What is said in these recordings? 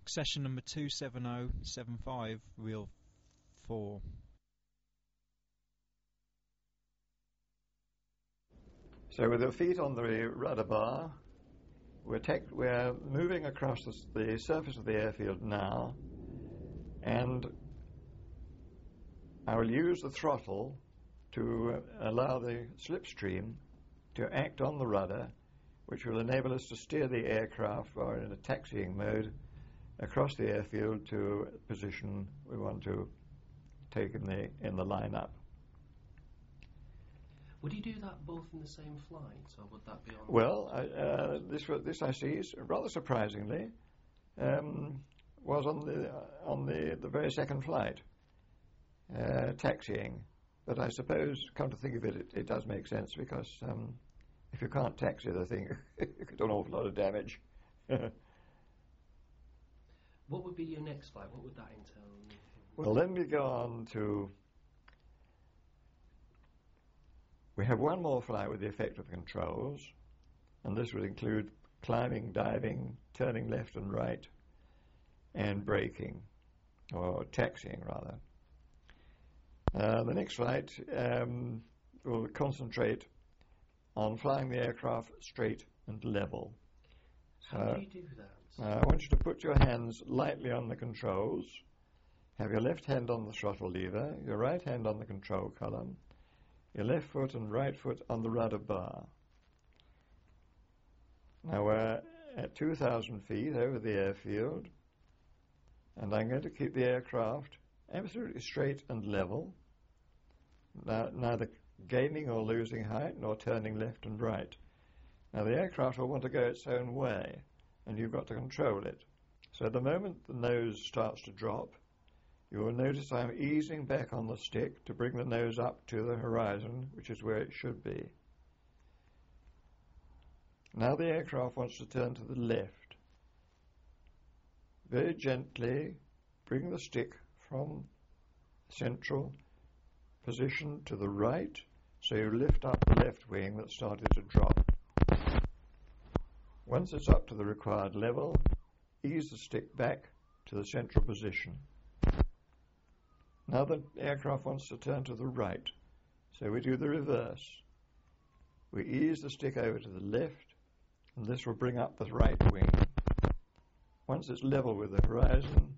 Session number 27075, reel 4. So with the feet on the rudder bar, we're moving across the surface of the airfield now, and I will use the throttle to allow the slipstream to act on the rudder, which will enable us to steer the aircraft while in a taxiing mode across the airfield to a position we want to take in the lineup. Would you do that both in the same flight, or would that be on? Well, this I see, rather surprisingly, was on the very second flight, taxiing. But I suppose, come to think of it, it does make sense, because if you can't taxi the thing, you could do an awful lot of damage. What would be your next flight? What would that entail? Well, then we go on to... We have one more flight with the effective controls, and this would include climbing, diving, turning left and right, and braking, or taxiing rather. The next flight will concentrate on flying the aircraft straight and level. How do you do that? I want you to put your hands lightly on the controls, have your left hand on the throttle lever, your right hand on the control column, your left foot and right foot on the rudder bar. Now we're at 2,000 feet over the airfield, and I'm going to keep the aircraft absolutely straight and level, neither gaining or losing height nor turning left and right. Now the aircraft will want to go its own way, and you've got to control it. So the moment the nose starts to drop, you will notice I'm easing back on the stick to bring the nose up to the horizon, which is where it should be. Now the aircraft wants to turn to the left. Very gently bring the stick from central position to the right, so you lift up the left wing that started to drop. Once it's up to the required level, ease the stick back to the central position. Now the aircraft wants to turn to the right, so we do the reverse. We ease the stick over to the left, and this will bring up the right wing. Once it's level with the horizon,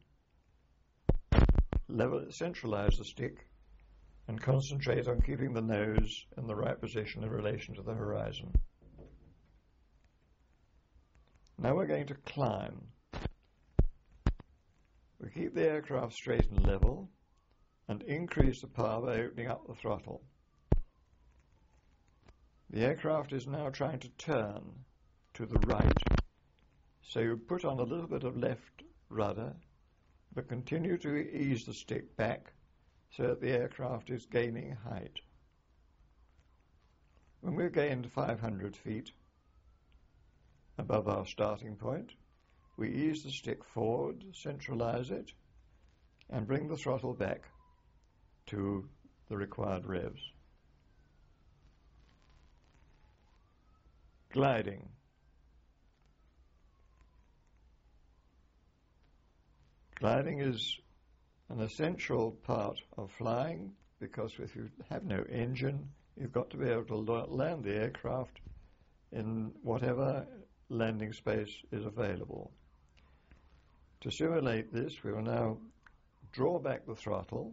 centralize the stick and concentrate on keeping the nose in the right position in relation to the horizon. Now we're going to climb. We keep the aircraft straight and level and increase the power by opening up the throttle. The aircraft is now trying to turn to the right, so you put on a little bit of left rudder, but continue to ease the stick back so that the aircraft is gaining height. When we've gained 500 feet above our starting point, we ease the stick forward, centralize it, and bring the throttle back to the required revs. Gliding. Gliding is an essential part of flying, because if you have no engine, you've got to be able to land the aircraft in whatever landing space is available. To simulate this, we will now draw back the throttle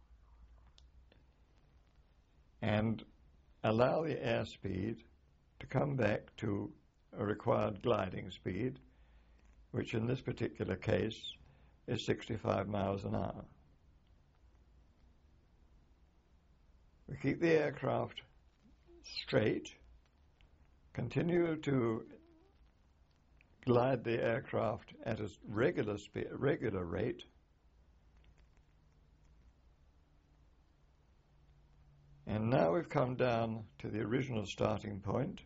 and allow the airspeed to come back to a required gliding speed, which in this particular case is 65 miles an hour. We keep the aircraft straight, continue to glide the aircraft at a regular rate, and now we've come down to the original starting point,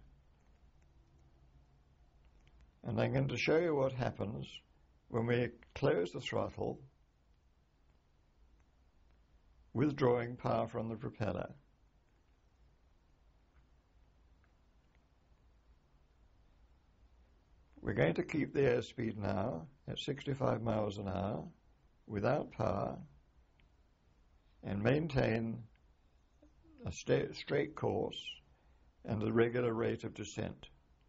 and I'm going to show you what happens when we close the throttle, withdrawing power from the propeller. We're going to keep the airspeed now at 65 miles an hour without power and maintain a straight course and a regular rate of descent.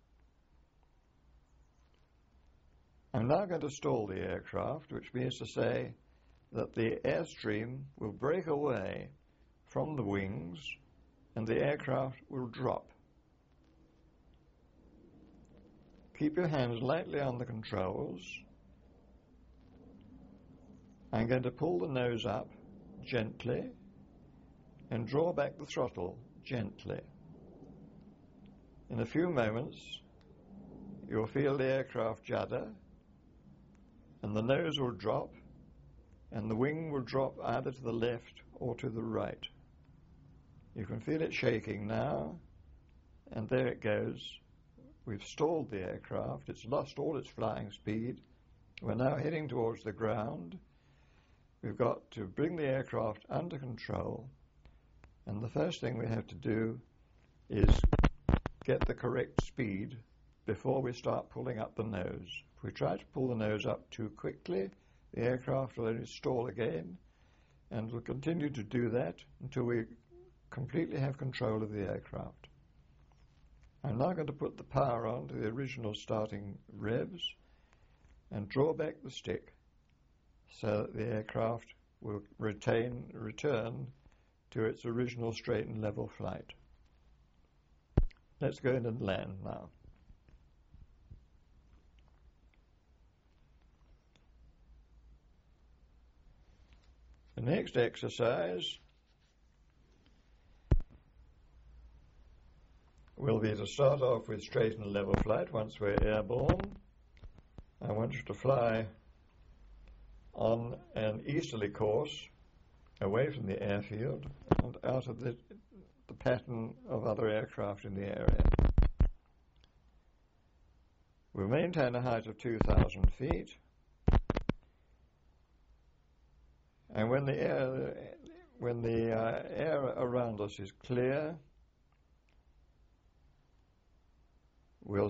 I'm now going to stall the aircraft, which means to say that the airstream will break away from the wings and the aircraft will drop. Keep your hands lightly on the controls. I'm going to pull the nose up gently and draw back the throttle gently. In a few moments, you'll feel the aircraft judder and the nose will drop and the wing will drop either to the left or to the right. You can feel it shaking now, and there it goes. We've stalled the aircraft. It's lost all its flying speed. We're now heading towards the ground. We've got to bring the aircraft under control, and the first thing we have to do is get the correct speed before we start pulling up the nose. If we try to pull the nose up too quickly, the aircraft will only stall again, and will continue to do that until we completely have control of the aircraft. I'm now going to put the power on to the original starting revs and draw back the stick so that the aircraft will return to its original straight and level flight. Let's go in and land now. The next exercise will be to start off with straight and level flight once we're airborne. I want you to fly on an easterly course away from the airfield and out of the pattern of other aircraft in the area. We'll maintain a height of 2,000 feet, and when the air around us is clear, we'll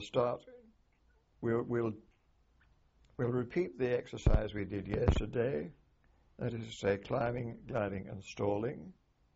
repeat the exercise we did yesterday, that is to say climbing, gliding and stalling.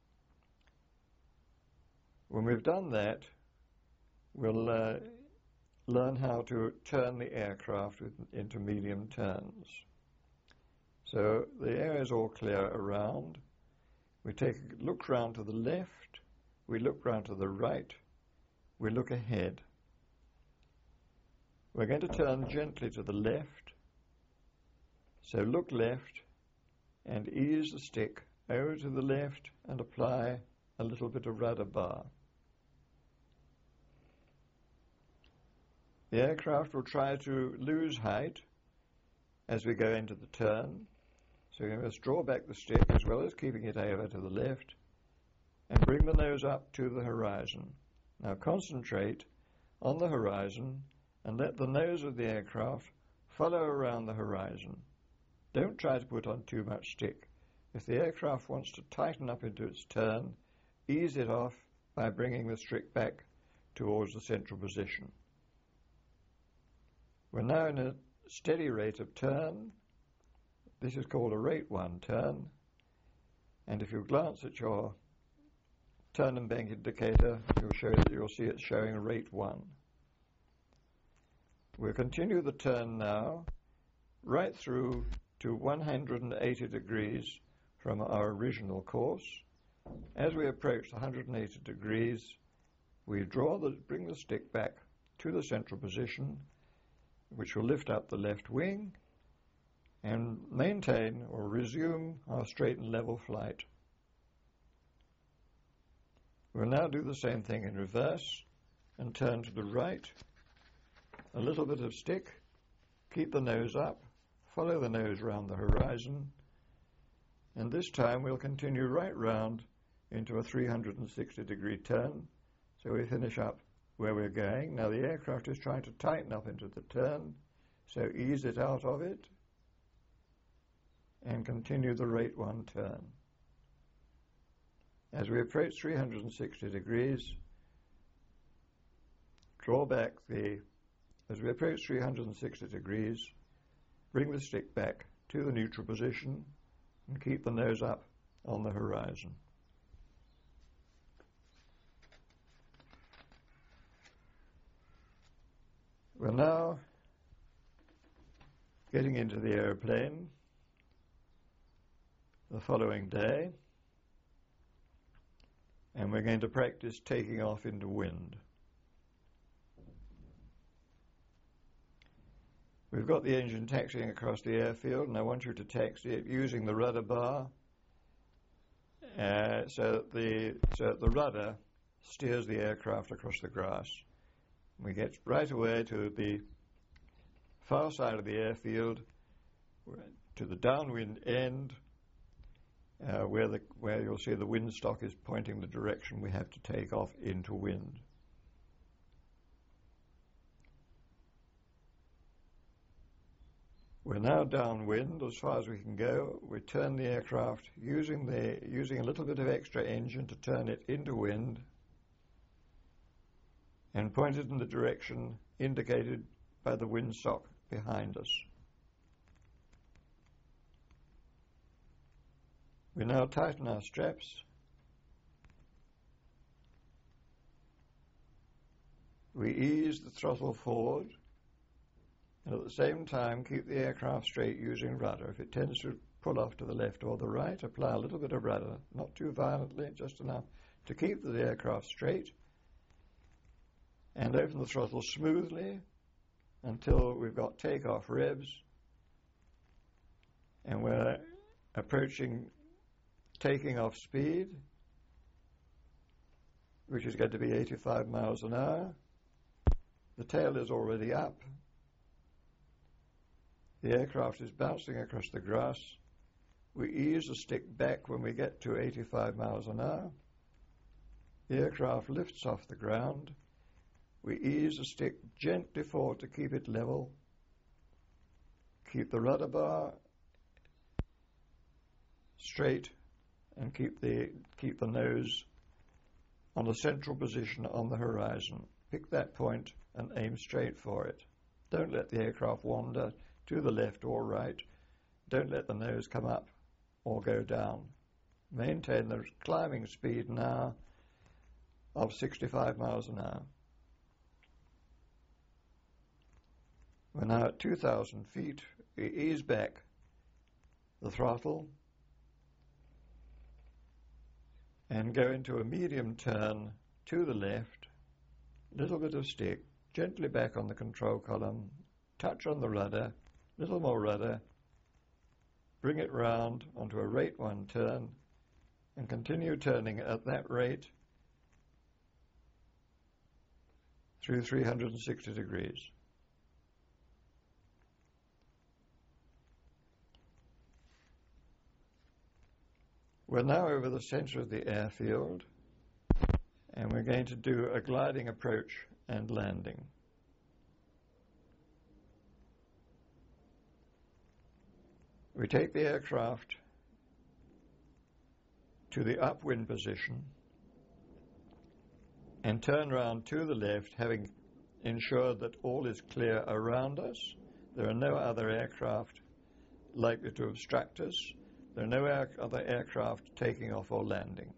When we've done that, we'll learn how to turn the aircraft into medium turns. So the air is all clear around. We take a look round to the left, we look round to the right, we look ahead. We're going to turn gently to the left, so look left and ease the stick over to the left and apply a little bit of rudder bar. The aircraft will try to lose height as we go into the turn, so we must draw back the stick as well as keeping it over to the left and bring the nose up to the horizon. Now concentrate on the horizon and let the nose of the aircraft follow around the horizon. Don't try to put on too much stick. If the aircraft wants to tighten up into its turn, ease it off by bringing the stick back towards the central position. We're now in a steady rate of turn. This is called a rate 1 turn, and if you glance at your turn and bank indicator, you'll see it showing rate 1. We'll continue the turn now right through to 180 degrees from our original course. As we approach 180 degrees, we bring the stick back to the central position, which will lift up the left wing and maintain or resume our straight and level flight. We'll now do the same thing in reverse and turn to the right. A little bit of stick, keep the nose up, follow the nose round the horizon, and this time we'll continue right round into a 360 degree turn, so we finish up where we're going. Now the aircraft is trying to tighten up into the turn, so ease it out of it and continue the rate 1 turn. As we approach 360 degrees, draw back the as we approach 360 degrees, bring the stick back to the neutral position and keep the nose up on the horizon. We're now getting into the aeroplane the following day, and we're going to practice taking off into wind. We've got the engine taxiing across the airfield, and I want you to taxi it using the rudder bar so that the rudder steers the aircraft across the grass. We get right away to the far side of the airfield, to the downwind end, where you'll see the windstock is pointing the direction we have to take off into wind. We're now downwind as far as we can go. We turn the aircraft using a little bit of extra engine to turn it into wind and point it in the direction indicated by the windsock behind us. We now tighten our straps. We ease the throttle forward and at the same time keep the aircraft straight using rudder. If it tends to pull off to the left or the right, apply a little bit of rudder, not too violently, just enough to keep the aircraft straight, and open the throttle smoothly until we've got takeoff revs and we're approaching taking off speed, which is going to be 85 miles an hour. The tail is already up. The aircraft is bouncing across the grass. We ease the stick back when we get to 85 miles an hour. The aircraft lifts off the ground. We ease the stick gently forward to keep it level. Keep the rudder bar straight and keep the nose on a central position on the horizon. Pick that point and aim straight for it. Don't let the aircraft wander to the left or right. Don't let the nose come up or go down. Maintain the climbing speed now of 65 miles an hour. We're now at 2,000 feet. We ease back the throttle and go into a medium turn to the left, little bit of stick, gently back on the control column, touch on the rudder, little more rudder, bring it round onto a rate 1 turn and continue turning at that rate through 360 degrees. We're now over the center of the airfield and we're going to do a gliding approach and landing. We take the aircraft to the upwind position and turn round to the left, having ensured that all is clear around us. There are no other aircraft likely to obstruct us. There are no other aircraft taking off or landing.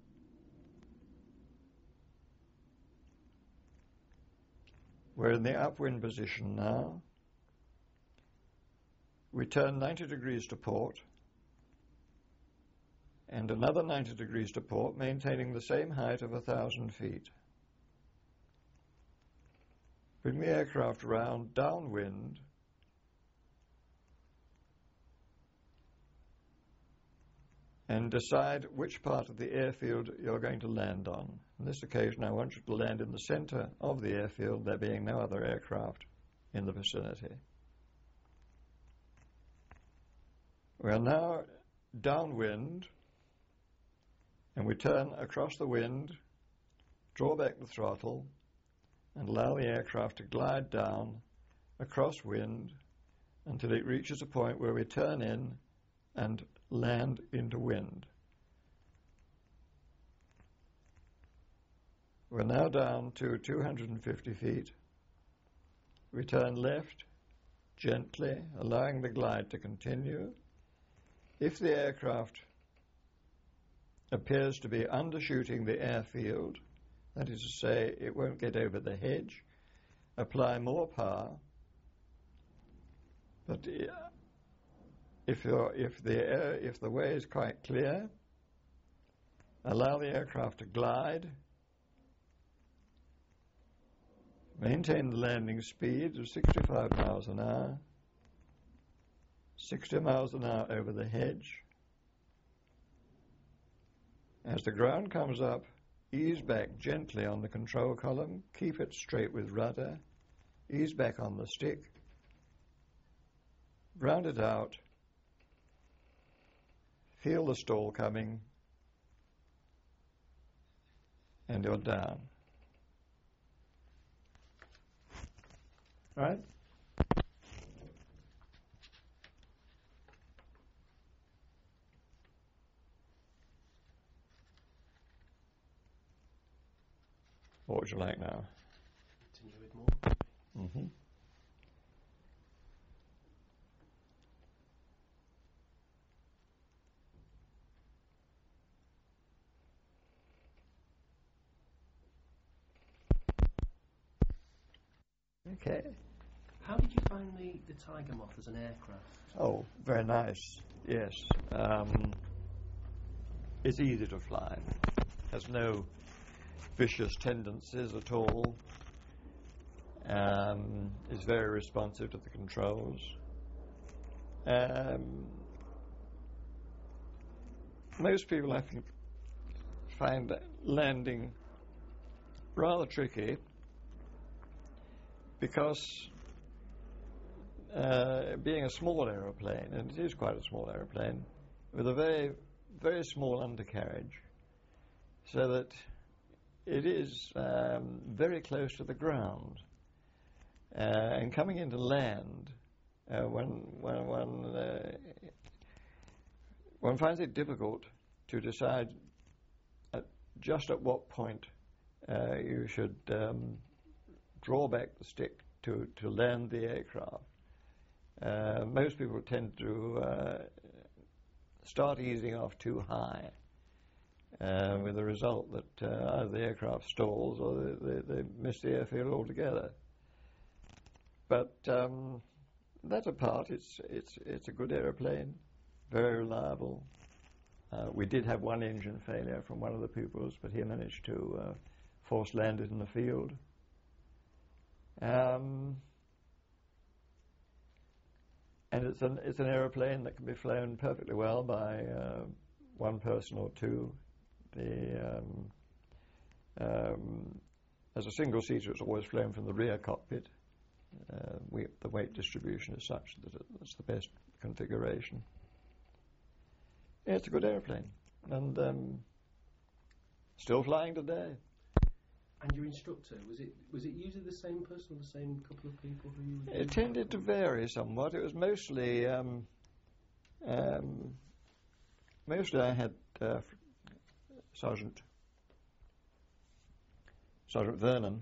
We're in the upwind position now. We turn 90 degrees to port and another 90 degrees to port, maintaining the same height of 1,000 feet. Bring the aircraft round downwind and decide which part of the airfield you're going to land on. On this occasion, I want you to land in the center of the airfield, there being no other aircraft in the vicinity. We are now downwind, and we turn across the wind, draw back the throttle, and allow the aircraft to glide down across wind until it reaches a point where we turn in and land into wind. We're now down to 250 feet. We turn left, gently, allowing the glide to continue. If the aircraft appears to be undershooting the airfield, that is to say, it won't get over the hedge, apply more power. But if the way is quite clear, allow the aircraft to glide. Maintain the landing speed of 65 miles an hour, 60 miles an hour over the hedge. As the ground comes up, ease back gently on the control column, keep it straight with rudder, ease back on the stick, ground it out, feel the stall coming, and you're down. Right? What would you like now? Continue with more. Mm-hmm. Okay. How did you find the Tiger Moth as an aircraft? Oh, very nice. Yes. It's easy to fly. Has no vicious tendencies at all. Is very responsive to the controls. Most people, I think, find that landing rather tricky because being a small aeroplane, and it is quite a small aeroplane, with a very, very small undercarriage, so that it is very close to the ground. And coming into land, one finds it difficult to decide just at what point you should draw back the stick to land the aircraft. Most people tend to start easing off too high, with the result that either the aircraft stalls or they miss the airfield altogether. But that apart, it's a good aeroplane, very reliable. We did have one engine failure from one of the pupils, but he managed to force land it in the field. And it's an aeroplane that can be flown perfectly well by one person or two. As a single seater, it's always flown from the rear cockpit. The weight distribution is such that it's the best configuration. Yeah, it's a good airplane, and still flying today. And your instructor, was it usually the same person or the same couple of people who you? It tended to vary somewhat. It was mostly I had Sergeant Vernon.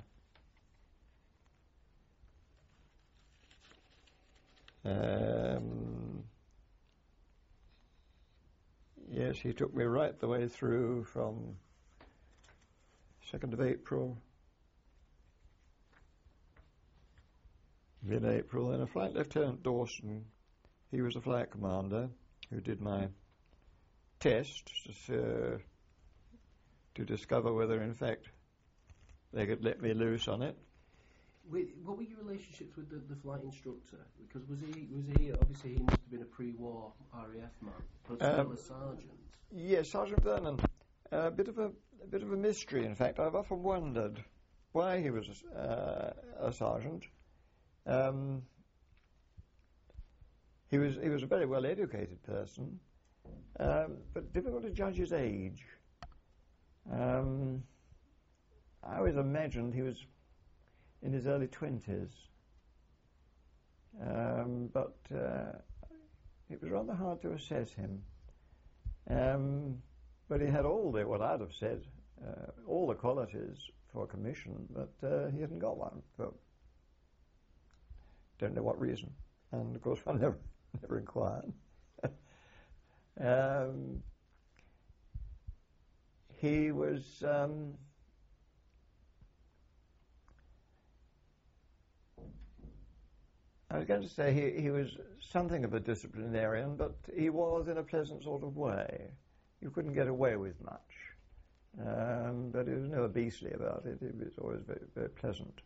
Yes, he took me right the way through from 2nd of April, mid-April, and a Flight Lieutenant Dawson, he was a flight commander who did my test to discover whether in fact they could let me loose on it. What were your relationships with the flight instructor? Because was he obviously he must have been a pre-war RAF man, but still a sergeant. Yes, Sergeant Vernon. A bit of a mystery, in fact. I've often wondered why he was a sergeant. He was a very well-educated person, but difficult to judge his age. I always imagined he was in his early 20s, but it was rather hard to assess him. But he had what I'd have said, all the qualities for a commission, but he hadn't got one. So don't know what reason. And of course, I never inquired. He was I was going to say he was something of a disciplinarian, but he was in a pleasant sort of way. You couldn't get away with much. But he was never beastly about it. He was always very, very pleasant.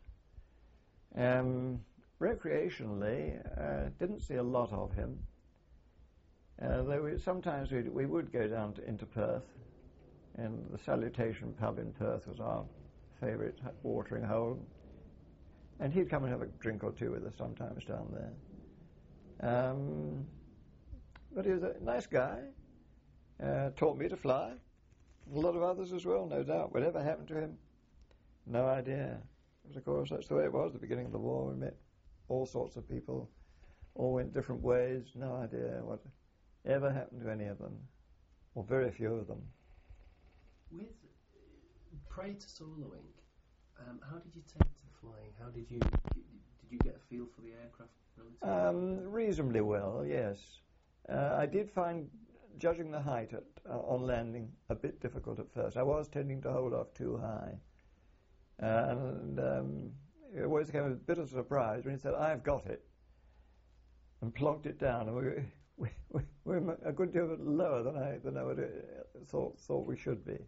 Recreationally, didn't see a lot of him. Though sometimes we would go down into Perth, and the Salutation pub in Perth was our favourite watering hole. And he'd come and have a drink or two with us sometimes down there. But he was a nice guy. Taught me to fly. A lot of others as well, no doubt. Whatever happened to him, no idea. But of course, that's the way it was at the beginning of the war. We met all sorts of people, all went different ways. No idea what ever happened to any of them, or very few of them. Prior to soloing, how did you take to the flying? How did you get a feel for the aircraft relatively? Reasonably well, yes. I did find judging the height on landing a bit difficult at first. I was tending to hold off too high. And it always came a bit of a surprise when he said, "I've got it," and plonked it down. And we were a good deal lower than I would thought we should be.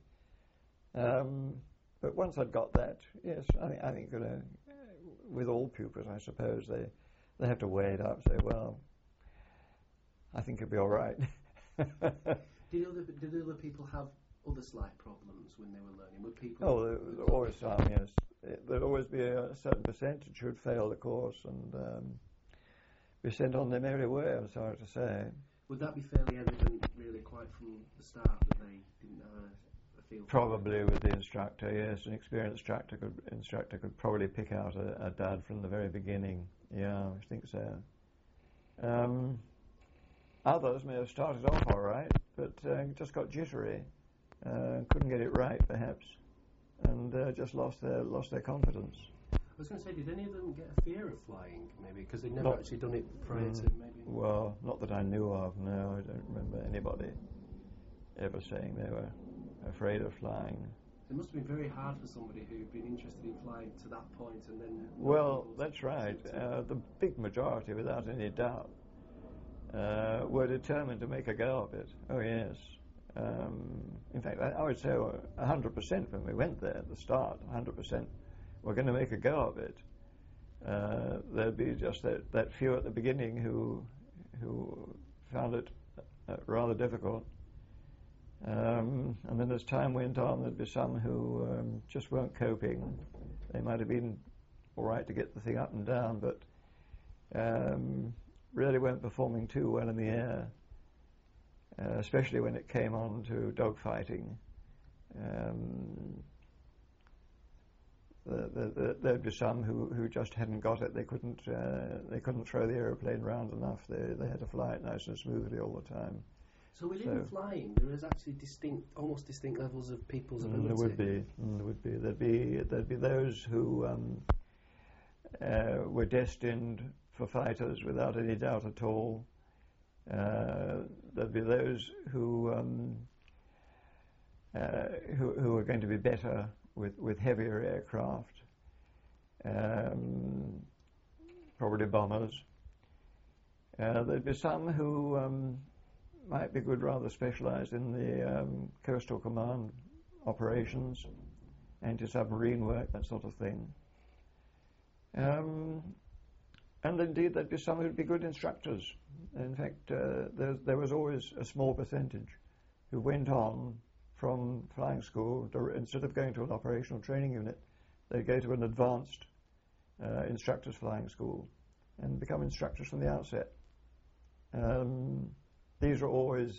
But once I'd got that, yes, I think with all pupils, I suppose, they have to weigh it up and say, well, I think it'll be all right. Did other people have other slight problems when they were learning? Were people? Oh, there were always some, yes. There'd always be a certain percentage who'd fail the course and be sent on their merry way, I'm sorry to say. Would that be fairly evident, really, quite from the start, that they didn't have a feel? Probably with the instructor, yes. An experienced instructor could probably pick out a dud from the very beginning. Yeah, I think so. Others may have started off all right, but just got jittery, couldn't get it right, perhaps, and just lost their confidence. I was going to say, did any of them get a fear of flying, maybe, because they'd never actually done it prior to, maybe? Well, not that I knew of, no. I don't remember anybody ever saying they were afraid of flying. It must have been very hard for somebody who'd been interested in flying to that point and then... Well, that's right. The big majority, without any doubt, were determined to make a go of it. Oh, yes. In fact, I would say 100% when we went there at the start, 100%. We're going to make a go of it. There'd be just that few at the beginning who found it rather difficult. And then as time went on, there'd be some who just weren't coping. They might have been all right to get the thing up and down, but really weren't performing too well in the air, especially when it came on to dogfighting. There'd be some who just hadn't got it. They couldn't throw the aeroplane round enough. They had to fly it nice and smoothly all the time. So within the flying, there is actually almost distinct levels of people's ability. There would be. There'd be those who were destined for fighters without any doubt at all. There'd be those who were going to be better with heavier aircraft, probably bombers. There'd be some who might be good, rather specialised in the coastal command operations, anti-submarine work, that sort of thing. And indeed, there'd be some who'd be good instructors. In fact, there was always a small percentage who went on from flying school, instead of going to an operational training unit, they'd go to an advanced instructors flying school and become instructors from the outset. These are always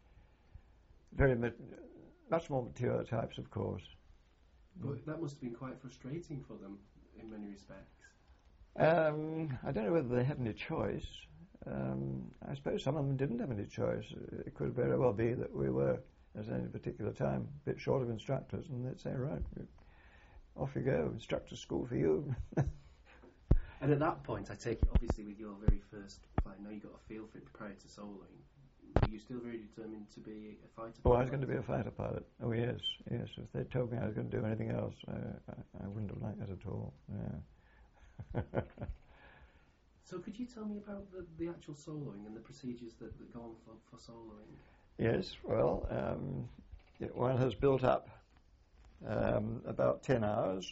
much more mature types, of course. But that must have been quite frustrating for them in many respects. I don't know whether they had any choice. I suppose some of them didn't have any choice. It could very well be that we were, at any particular time, a bit short of instructors, and they'd say, right, off you go, instructor school for you. And at that point, I take it, obviously, with your very first flight, I know you got a feel for it prior to soloing. Were you still very determined to be a fighter pilot? Oh, I was going to be a fighter pilot. Oh, yes. If they told me I was going to do anything else, I wouldn't have liked that at all. Yeah. So could you tell me about the actual soloing and the procedures that go on for soloing? Yes, well, one has built up about 10 hours,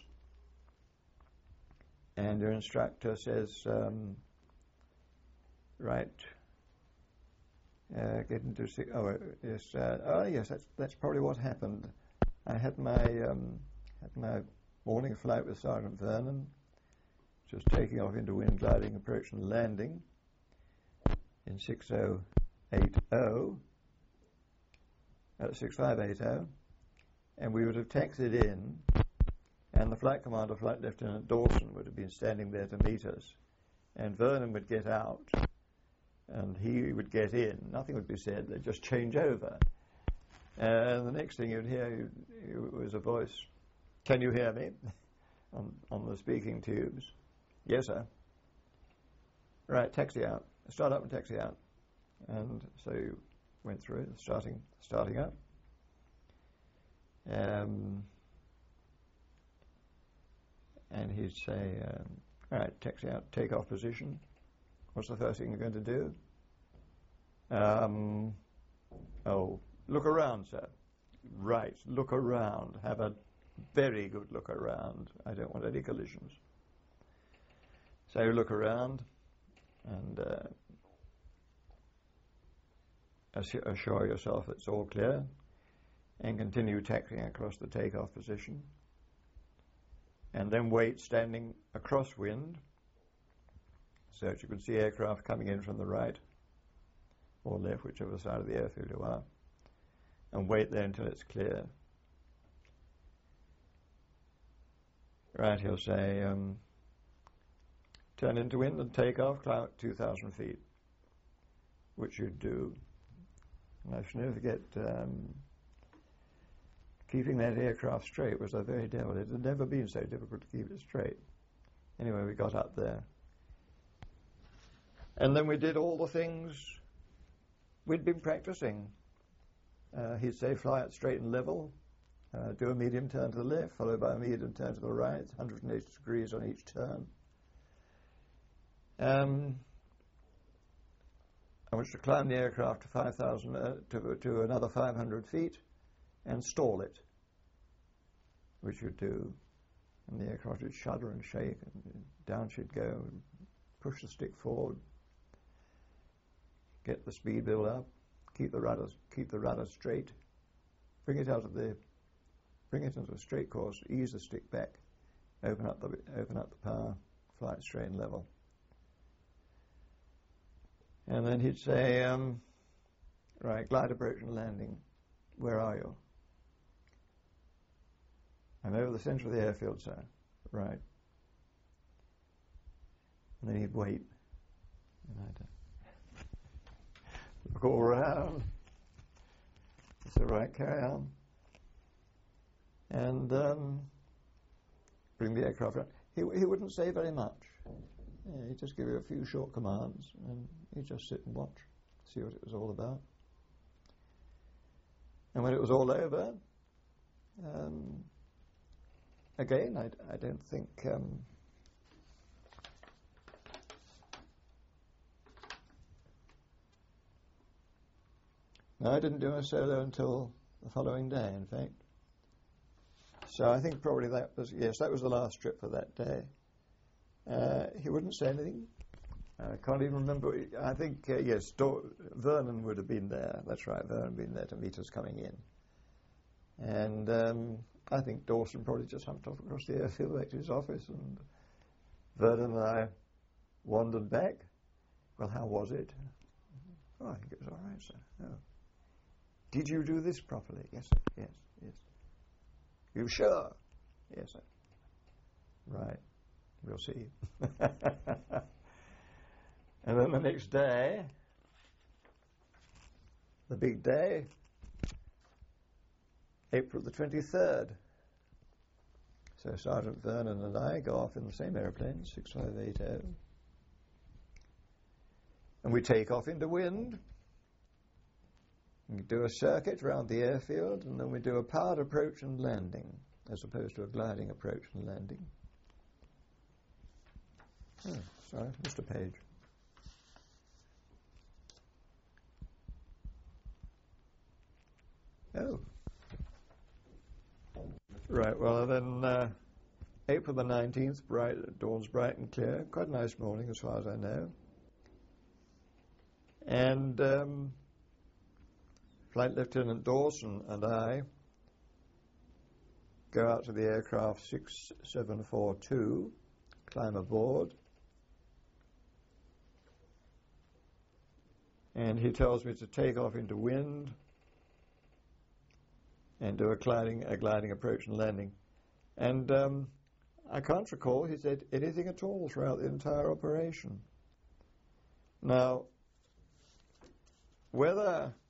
and your instructor says, right, get into yes, that's probably what happened. I had my morning flight with Sergeant Vernon, just taking off into wind, gliding, approach and landing in 6580, and we would have taxied in, and the flight commander, Flight Lieutenant Dawson, would have been standing there to meet us, and Vernon would get out, and he would get in. Nothing would be said, they'd just change over. And the next thing you'd hear was a voice, "Can you hear me?" on the speaking tubes. "Yes, sir." "Right, taxi out. Start up and taxi out." And so you went through it, starting up. And he'd say, "All right, taxi out, take off position. What's the first thing you're going to do?" Look around, sir." "Right, look around. Have a very good look around. I don't want any collisions." So you look around and assure yourself it's all clear, and continue taxiing across the takeoff position, and then wait standing across wind so that you can see aircraft coming in from the right or left, whichever side of the airfield you are, and wait there until it's clear. Right, he'll say, turn into wind and take off, climb up 2,000 feet, which you'd do. And I shall never forget, keeping that aircraft straight was a very devil. It had never been so difficult to keep it straight. Anyway, we got up there. And then we did all the things we'd been practicing. He'd say, fly it straight and level, do a medium turn to the left, followed by a medium turn to the right, 180 degrees on each turn. I was to climb the aircraft to 5,000 to another 500 feet and stall it, which you'd do. And the aircraft would shudder and shake, and down she'd go, and push the stick forward, get the speed build up, keep the rudder straight, bring it into a straight course, ease the stick back, open up the power, fly it straight and level. And then he'd say, right, glide approach and landing. Where are you? I'm over the centre of the airfield, sir. Right. And then he'd wait. And I'd look all around. It's all right, carry on. And bring the aircraft around. He wouldn't say very much. Yeah, he'd just give you a few short commands, and you'd just sit and watch, see what it was all about. And when it was all over, again, I don't think no, I didn't do a solo until the following day, in fact. So I think probably that was the last trip for that day. He wouldn't say anything. I can't even remember. I think, yes, Vernon would have been there. That's right, Vernon would have been there to meet us coming in. And I think Dawson probably just humped off across the airfield back to his office, and Vernon and I wandered back. Well, how was it? Oh, I think it was all right, sir. Oh. Did you do this properly? Yes, sir. Yes. You sure? Yes, sir. Right. We'll see. And then the next day, the big day, April the 23rd. So Sergeant Vernon and I go off in the same aeroplane, 6580. And we take off into wind. We do a circuit around the airfield, and then we do a powered approach and landing, as opposed to a gliding approach and landing. Oh, sorry, Mr. Page. Oh. Right, well then, April the 19th, dawn's bright and clear. Quite a nice morning as far as I know. And Flight Lieutenant Dawson and I go out to the aircraft 6742, climb aboard, and he tells me to take off into wind and do a gliding approach and landing. And I can't recall he said anything at all throughout the entire operation. Now, whether